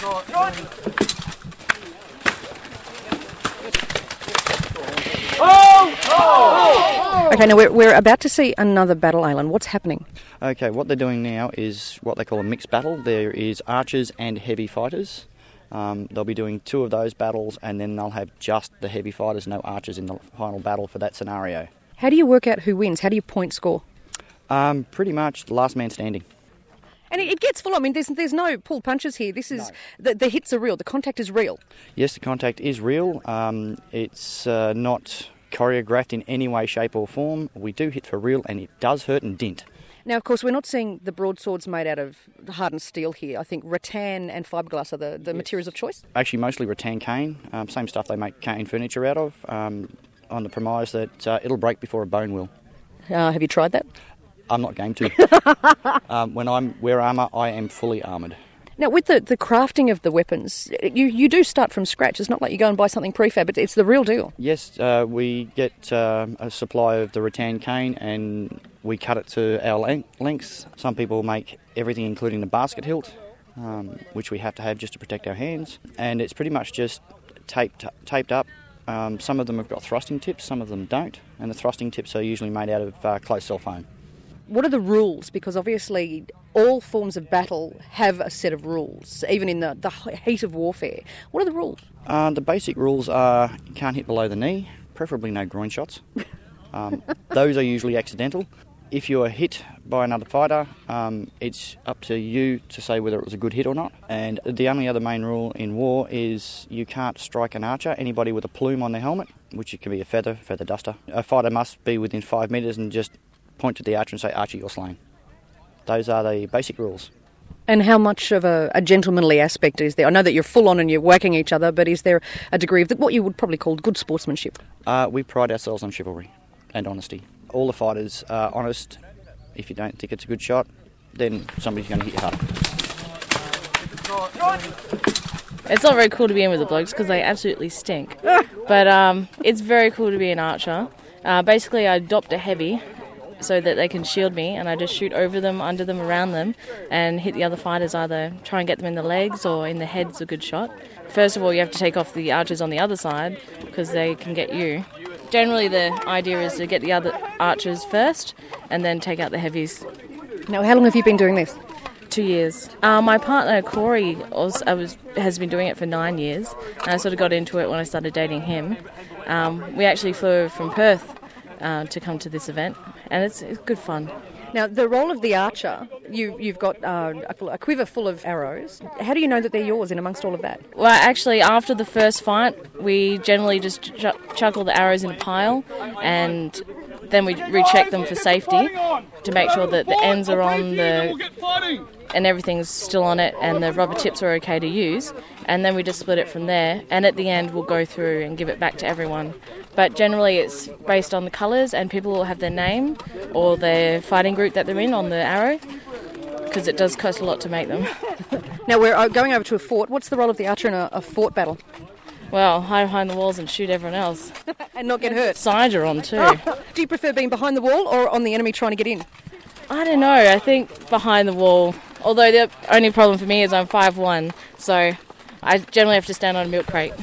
Okay, now we're about to see another battle, Alan. What's happening? Okay, what they're doing now is what they call a mixed battle. There is archers and heavy fighters. They'll be doing 2 of those battles, and then they'll have just the heavy fighters, no archers in the final battle for that scenario. How do you work out who wins? How do you point score? Pretty much the last man standing. And it gets full. I mean, there's no pull punches here. This is the hits are real. The contact is real. Yes, the contact is real. It's not choreographed in any way, shape or form. We do hit for real, and it does hurt and dint. Now, of course, we're not seeing the broadswords made out of hardened steel here. I think rattan and fiberglass are the materials of choice. Actually, mostly rattan cane. Same stuff they make cane furniture out of, on the premise that it'll break before a bone will. Have you tried that? I'm not game to. When I wear armour, I am fully armoured. Now, with the crafting of the weapons, you do start from scratch. It's not like you go and buy something prefab. It's the real deal. Yes, we get a supply of the rattan cane and we cut it to our lengths. Some people make everything including the basket hilt, which we have to have just to protect our hands. And it's pretty much just taped up. Some of them have got thrusting tips, some of them don't. And the thrusting tips are usually made out of closed cell foam. What are the rules? Because obviously all forms of battle have a set of rules, even in the heat of warfare. What are the rules? The basic rules are you can't hit below the knee, preferably no groin shots. Those are usually accidental. If you are hit by another fighter, it's up to you to say whether it was a good hit or not. And the only other main rule in war is you can't strike an archer, anybody with a plume on their helmet, which it can be a feather duster. A fighter must be within 5 metres and just point to the archer and say, "Archer, you're slain." Those are the basic rules. And how much of a gentlemanly aspect is there? I know that you're full on and you're whacking each other, but is there a degree of what you would probably call good sportsmanship? We pride ourselves on chivalry and honesty. All the fighters are honest. If you don't think it's a good shot, then somebody's going to hit you hard. It's not very cool to be in with the blokes because they absolutely stink. But it's very cool to be an archer. Basically, I adopt a heavy so that they can shield me, and I just shoot over them, under them, around them, and hit the other fighters, either try and get them in the legs or in the head's a good shot. First of all, you have to take off the archers on the other side because they can get you. Generally, the idea is to get the other archers first and then take out the heavies. Now, how long have you been doing this? 2 years. My partner, Corey, has been doing it for 9 years, and I sort of got into it when I started dating him. We actually flew from Perth to come to this event, and it's good fun. Now, the role of the archer, you've got a quiver full of arrows. How do you know that they're yours in amongst all of that? Well, actually, after the first fight, we generally just chuck all the arrows in a pile, and then we recheck them for safety to make sure that the ends are on and everything's still on it, and the rubber tips are okay to use, and then we just split it from there, and at the end we'll go through and give it back to everyone. But generally it's based on the colours, and people will have their name or their fighting group that they're in on the arrow, because it does cost a lot to make them. Now, we're going over to a fort. What's the role of the archer in a fort battle? Well, hide behind the walls and shoot everyone else. And not get hurt. Sides are on too. Do you prefer being behind the wall or on the enemy trying to get in? I don't know. I think behind the wall. Although the only problem for me is I'm 5'1", so I generally have to stand on a milk crate.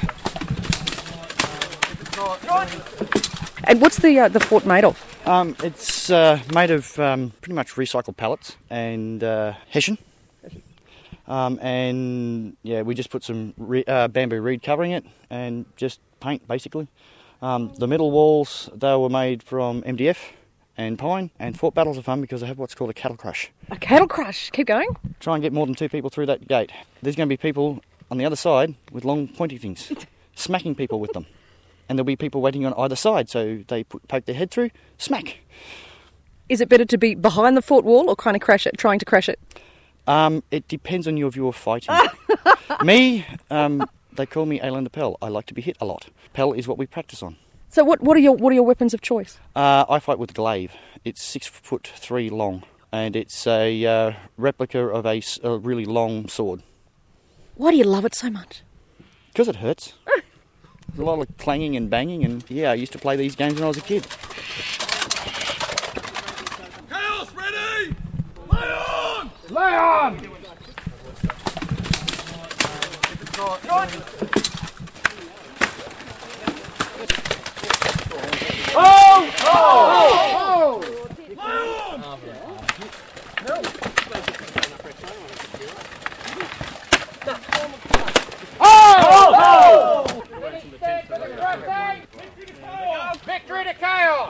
And what's the fort made of? It's made of pretty much recycled pallets and hessian. And yeah, we just put some bamboo reed covering it and just paint, basically. The middle walls, they were made from MDF and pine, and fort battles are fun because they have what's called a cattle crush. A cattle crush? Keep going. Try and get more than 2 people through that gate. There's going to be people on the other side with long pointy things, smacking people with them. And there'll be people waiting on either side, so they poke their head through, smack. Is it better to be behind the fort wall or kind of trying to crash it? It depends on your view of fighting. Me, they call me Ailander Pell. I like to be hit a lot. Pell is what we practice on. So what are your weapons of choice? I fight with glaive. It's 6'3" long, and it's a replica of a really long sword. Why do you love it so much? Because it hurts. There's a lot of clanging and banging, and yeah, I used to play these games when I was a kid. Chaos ready! Lay on! Lay on! Victory to chaos!